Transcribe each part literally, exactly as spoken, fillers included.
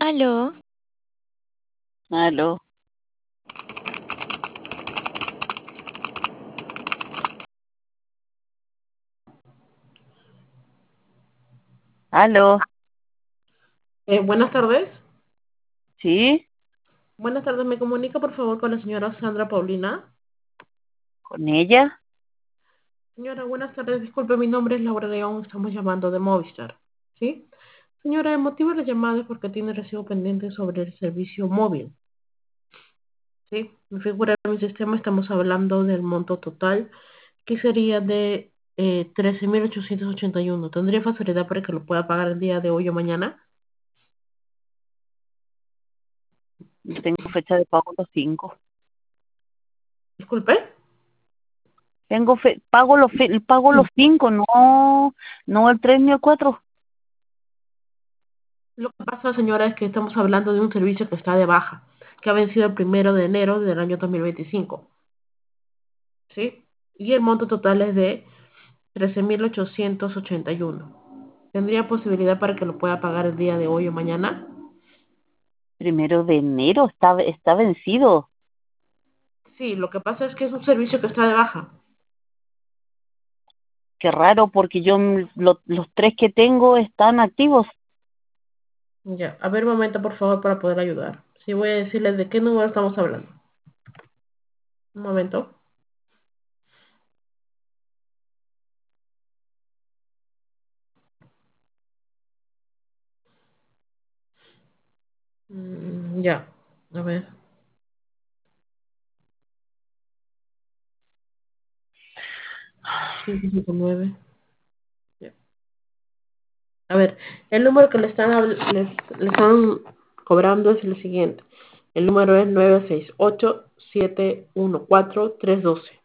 Aló, Aló, aló, Eh, buenas tardes. ¿sí? Buenas tardes, me comunica por favor con la señora Sandra Paulina. ¿Con ella? Señora, buenas tardes. Disculpe, mi nombre es Laura León. Estamos llamando de Movistar. ¿Sí? Señora, el motivo de la llamada es porque tiene recibo pendiente sobre el servicio móvil. ¿Sí? Me figura en mi sistema, estamos hablando del monto total, que sería de eh, trece mil ochocientos ochenta y uno. ¿Tendría facilidad para que lo pueda pagar el día de hoy o mañana? Yo tengo fecha de pago los cinco. Disculpe. Tengo fe, pago los fe- pago los cinco, no, no el tres ni el cuatro. Lo que pasa, señora, es que estamos hablando de un servicio que está de baja, que ha vencido el primero de enero del año dos mil veinticinco, ¿sí? Y el monto total es de trece mil ochocientos ochenta y uno. ¿Tendría posibilidad para que lo pueda pagar el día de hoy o mañana? Primero de enero está, está vencido. Sí, lo que pasa es que es un servicio que está de baja. Qué raro, porque yo mm, lo- los tres que tengo están activos. Ya, a ver un momento, por favor, para poder ayudar. Sí, voy a decirles de qué número estamos hablando. Un momento. Mm, ya, a ver. cinco cinco nueve. Ya. A ver, el número que le están, habl- les, le están cobrando es el siguiente. El número es nueve seis ocho siete uno cuatro tres uno dos.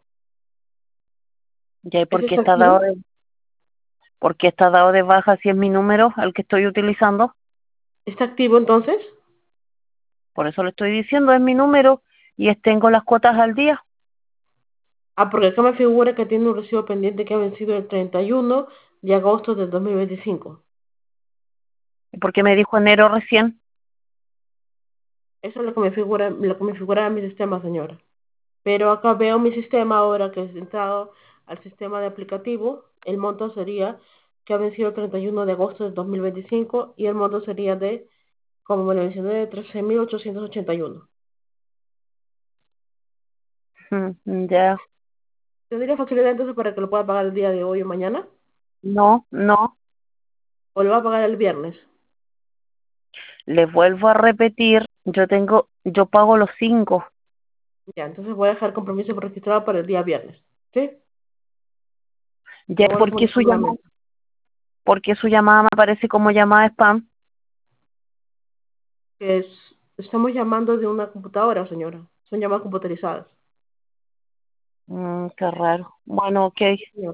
Ya, ¿y por ¿Ese qué está está dado activo? de, por qué está dado de baja si es mi número el que estoy utilizando? ¿Está activo entonces? Por eso le estoy diciendo, es mi número y es- tengo las cuotas al día. Ah, porque acá me figura que tiene un recibo pendiente que ha vencido el treinta y uno de agosto del dos mil veinticinco. ¿Y por qué me dijo enero recién? Eso es lo que me figura, lo que me figura en mi sistema, señora. Pero acá veo mi sistema ahora que es entrado al sistema de aplicativo. El monto sería que ha vencido el treinta y uno de agosto del dos mil veinticinco y el monto sería de, como me lo mencioné, de trece mil ochocientos ochenta y uno. Mm, ya, ¿Tendría facilidad entonces para que lo pueda pagar el día de hoy o mañana? no, no. ¿O lo va a pagar el viernes? Les vuelvo a repetir, yo tengo, yo pago los cinco. Ya, entonces voy a dejar compromiso registrado para el día viernes. ¿Sí? Ya, Me vuelvo a ¿por qué comunicar su llamada, nuevamente. por qué su llamada me aparece como llamada spam? Que es- estamos llamando de una computadora, señora. Son llamadas computarizadas. Mm, qué raro. Bueno, ok.